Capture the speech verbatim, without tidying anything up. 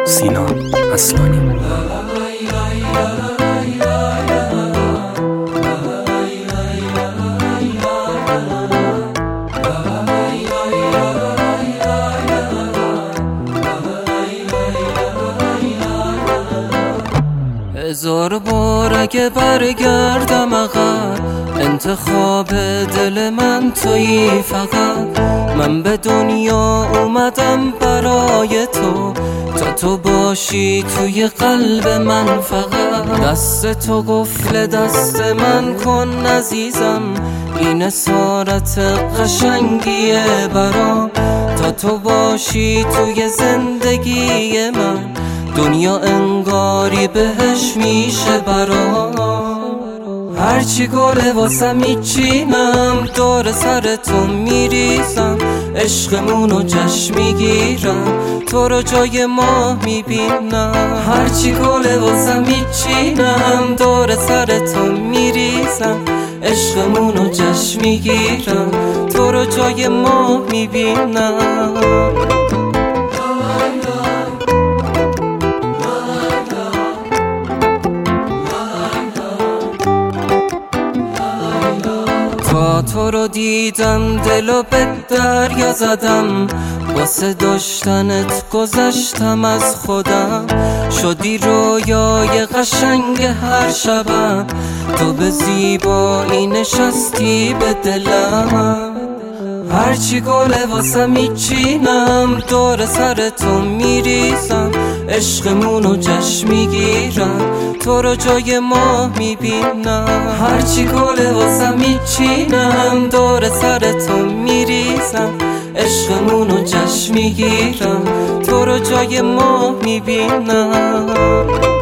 سینا اصلانی. هزار بار اگه برگردم عقب، انتخاب دل من تویی فقط. من به دنیا اومدم برای تو، تا تو باشی توی قلب من فقط. دست تو قفل دست من کن عزیزم، این اسارت قشنگیه برام. تا تو باشی توی زندگی من، دنیا انگاری بهش میشه برام. هرچی گله واسم میچینم، دور سر تو میریزم، عشقمونو جشن میگیرم، تو رو جای ماه میبینم. هرچی گله واسم میچینم، دور سر تو میریزم، عشقمونو جشن میگیرم، تو رو جای ماه میبینم. تا تو رو دیدم دلو به دریا زدم، واسه داشتنت گذشتم از خودم. شدی رویای قشنگ هر شبم، تو به زیبایی نشستی به دلم. هرچی گله واسه میچینم، دور سر تو میریزم، عشقمونو جشن میگیرم، تو رو جای ماه میبینم. هرچی گله واسه میچینم، دور سر تو میریزم، عشقمونو جشن میگیرم، تو رو جای ماه میبینم.